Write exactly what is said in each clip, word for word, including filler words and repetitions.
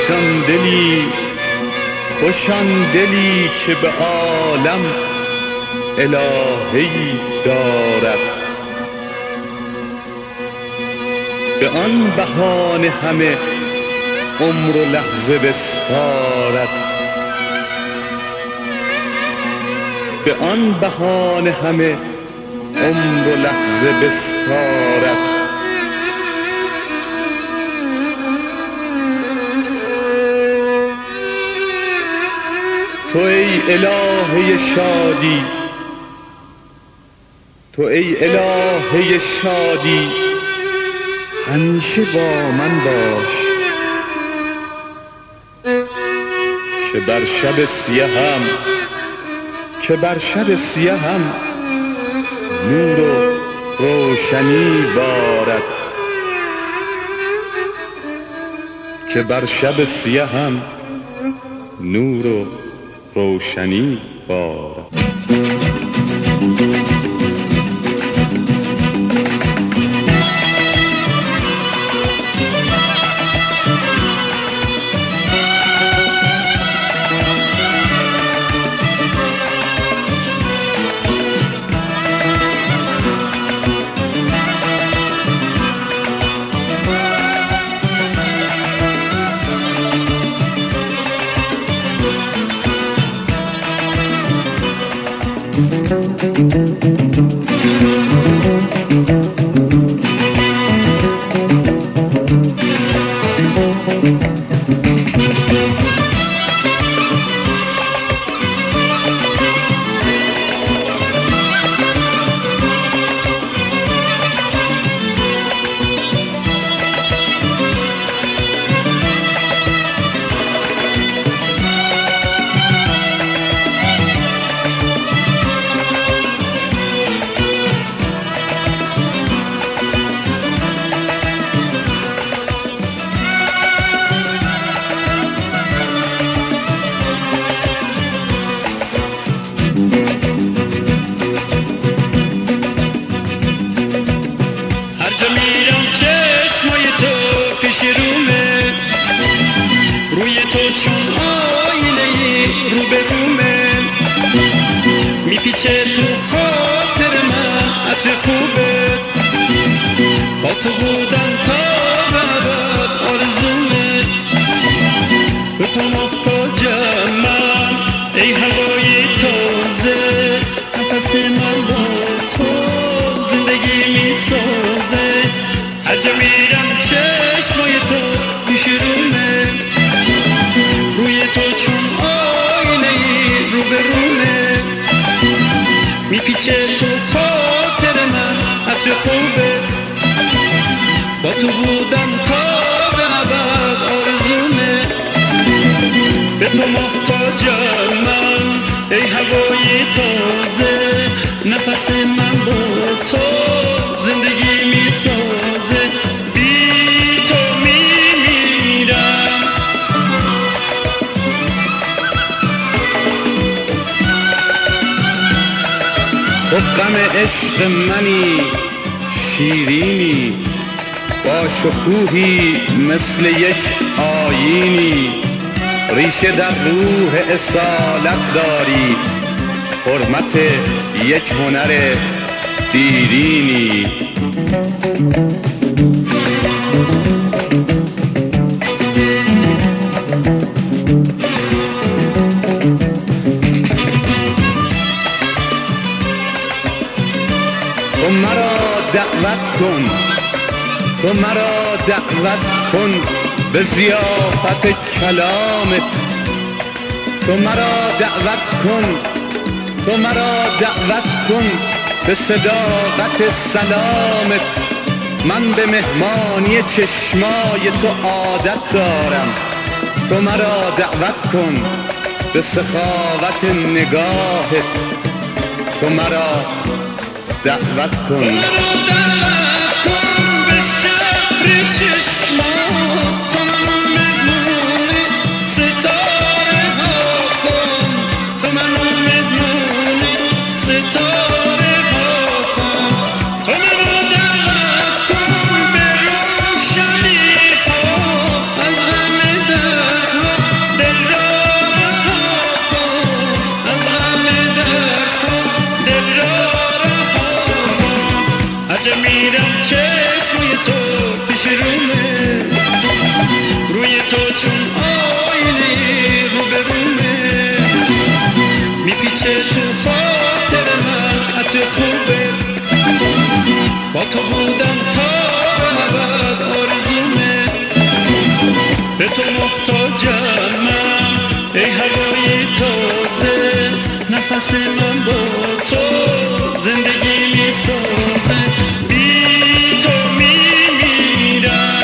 خوشان دلی خوشان دلی که به عالم الهی دارد، به آن بهانه همه عمر و لحظه بسپارد، به آن بهانه همه عمر و لحظه بسپارد. تو ای الهه شادی، تو ای الهه شادی همیشه با من باش، که بر شب سیاهم که بر شب سیاهم نور و روشنی بارد، که بر شب سیاهم نور و روشنی بارد. روی تو چون آینه رو به رومه میپیچه تو خاطر من عطر خوبه، با تو بودن تا بعد آرزومه، به تو محتاجم من ای هوای تازه، نفس من با تو زندگی میسازه، هر جا میرم چشمای تو پیش رومه، روی تو چون آینه رو به رومه میپیچه تو خاطر من عطر خوبه، با تو بودم تا به ابد آرزومه، به تو محتاجم من ای هوای تازه، نفس من با تو زندگی میسازه، بی تو میمیرم. تو غم عشق منی شیرینی، با شکوهی مثل یک آیینی، ریشه در روح اصالت داری، حرمت یک هنر دیرینی. تو مرا دعوت کن، تو مرا دعوت کن به ضیافت کلامت، تو مرا دعوت کن، تو مرا دعوت کن به صداقت سلامت، من به مهمانی چشمای تو عادت دارم، تو مرا دعوت کن به سخاوت نگاهت، تو مرا دعوت کن. از غم میپیچه تو خاطر من چه خوبه با تو بودم تا ابد آرزومه به تو محتاجم من ای هوای تازه نفس من با تو زندگی میسازه بی تو میمیرم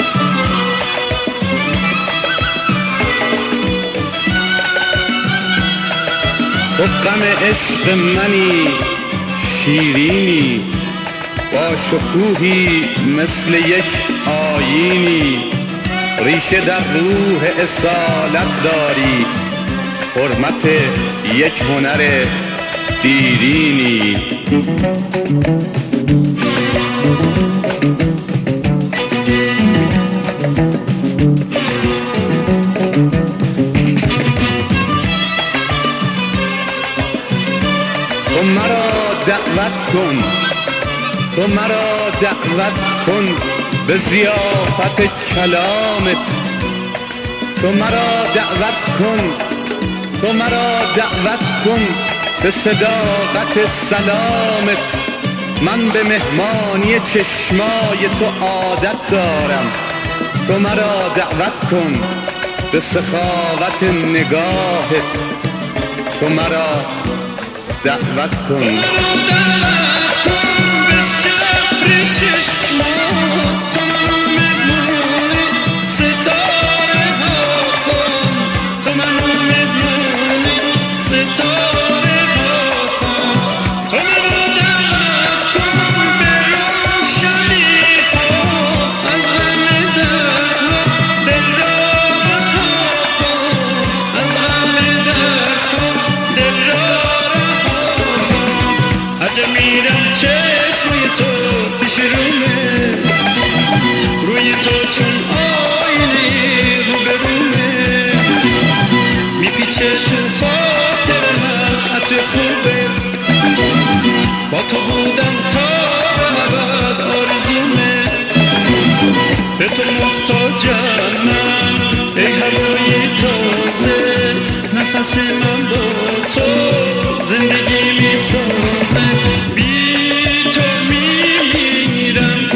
تو غم عشق منی شیرینی با شکوهی مثل یک آیینی ریشه در روح اصالت داری حرمت یک هنر دیرینی تو مرا دعوت کن تو مرا دعوت کن به ضیافت کلامت تو مرا دعوت کن تو مرا دعوت کن به صداقت سلامت من به مهمانی چشمای تو عادت دارم تو مرا دعوت کن به سخاوت نگاهت تو مرا دعوت کن میرم چشمای تو پیش رومه روی تو چون آینه رو به رومه میپیچه تو خاطر من عطر خوبه با تو بودم تا ابد آرزومه به تو محتاجم من ای هوای تازه نفس من با تو زندگی میسازه بی تو میمیرم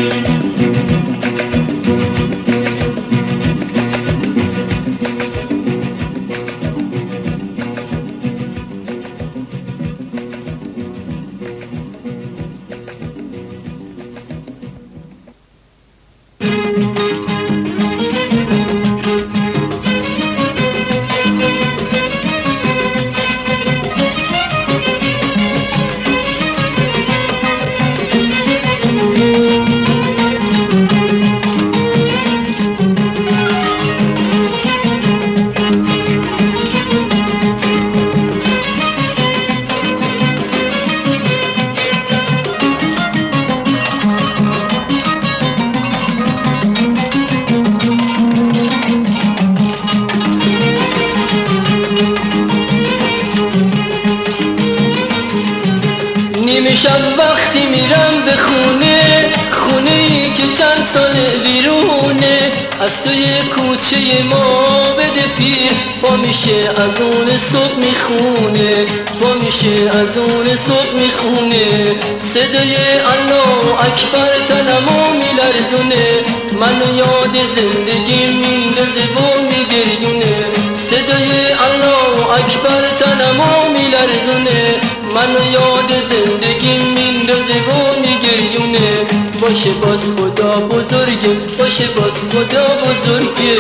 نیمه شب وقتی میرم به خونه خونه ای که چند ساله بیرونه از توی کوچه ما بده پیر پا میشه از اون صبح میخونه پا میشه از اون صبح میخونه صدای الله اکبر تنمو میلرزونه منو یاد زندگی میندازه و میگریونه صدای الله اکبر تنمو میلرزونه منو یاد زندگی میندازه و میگریونه باشه باز خدا بزرگه باشه باز خدا بزرگه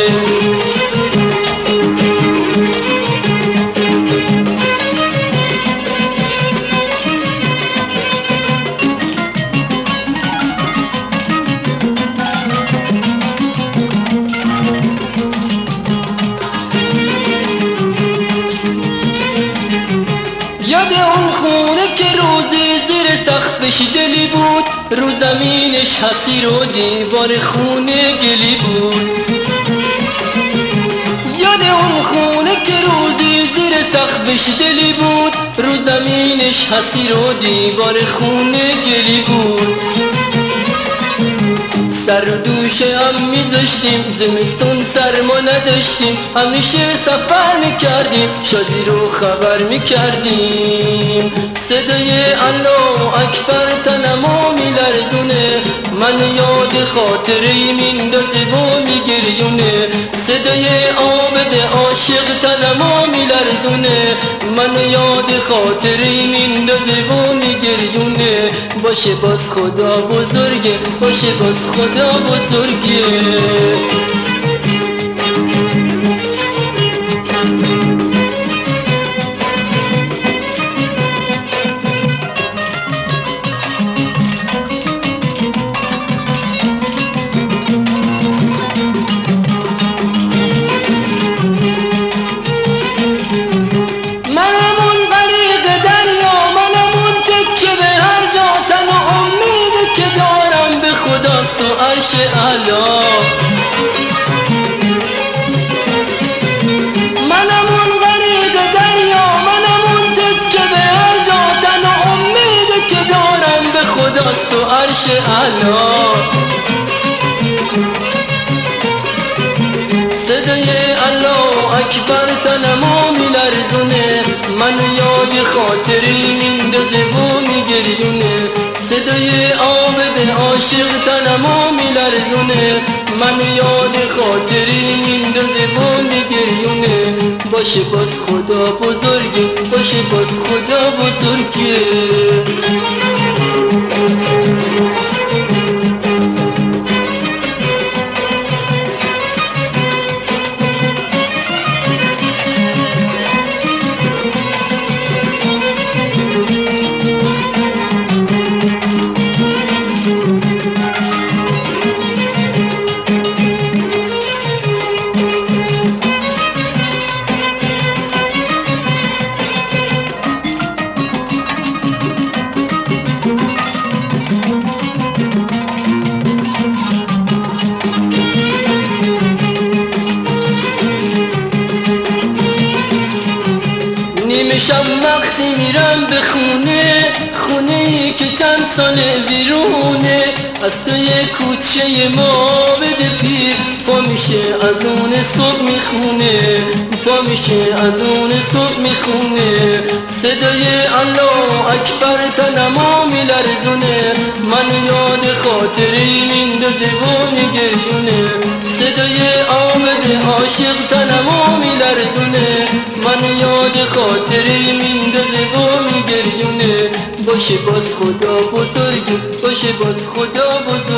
یاد اون خونه که روزی زیر سقفش دلی بود رو زمینش حسیر و دیوار خونه گلی بود یاد اون خونه که روزی زیر سقفش دلی بود رو زمینش حسیر و دیوار خونه گلی بود سر و دوشه هم میذاشتیم، زمستون سرما نداشتیم، همیشه سفر میکردیم، شادی رو خبر میکردیم. صدای الله اکبر تنمو میلرزونه، من یاد خاطری میندازه و میگریونه. صدای عابد عاشق تنمو میلرزونه، من یاد خاطری میندازه و میگریونه. باشه باز خدا بزرگه، باشه باز خدا بزرگه. منم اون غریق دریا، منم اون تکه به هر جا تنها امید که دارم به خداست و عرش اعلا. صدای الله اکبر تنمو میلرزونه، من یاد خاطری میندازه و میگریونه. صدای عابد عاشق تنمو میلرزونه، من یاد خاطری میندازه و میگریونه. باشه باز خدا بزرگه، باشه باز خدا بزرگه. نیمشم وقتی میرم به خونه، خونه‌ای که چند ساله ویرونه، از توی کوچه ما بده پیر، پا میشه از اون صبح میخونه، پا میشه از اون صبح میخونه. صدای الله اکبر تنمو میلرزونه، من یاد خاطری میندازه و میگریونه. صدای عابد عاشق تنمو میلرزونه، من یاد خاطری میندازه و میگریونه. باشه باز خدا بزرگه، باشه باز خدا بزرگه.